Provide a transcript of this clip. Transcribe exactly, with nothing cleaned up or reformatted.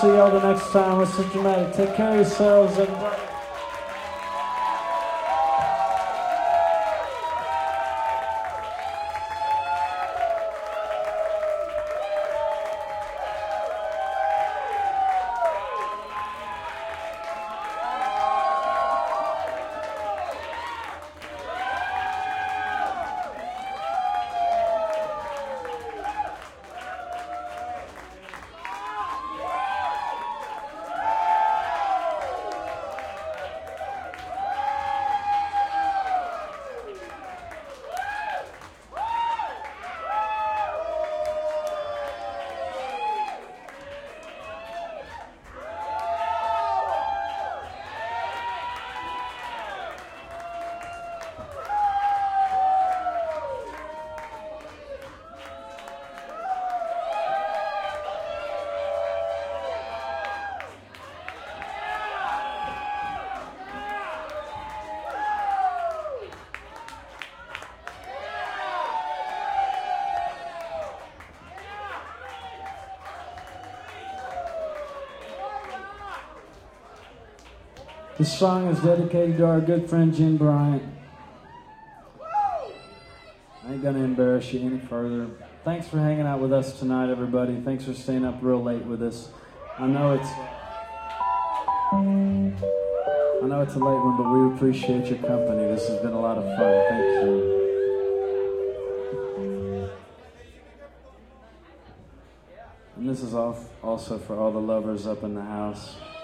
see y'all the next time. Listen dramatic. Take care of yourselves, everybody. This song is dedicated to our good friend Jim Bryant. I ain't gonna embarrass you any further. Thanks for hanging out with us tonight, everybody. Thanks for staying up real late with us. I know it's I know it's a late one, but we appreciate your company. This has been a lot of fun. Thank you. And this is all, also for all the lovers up in the house.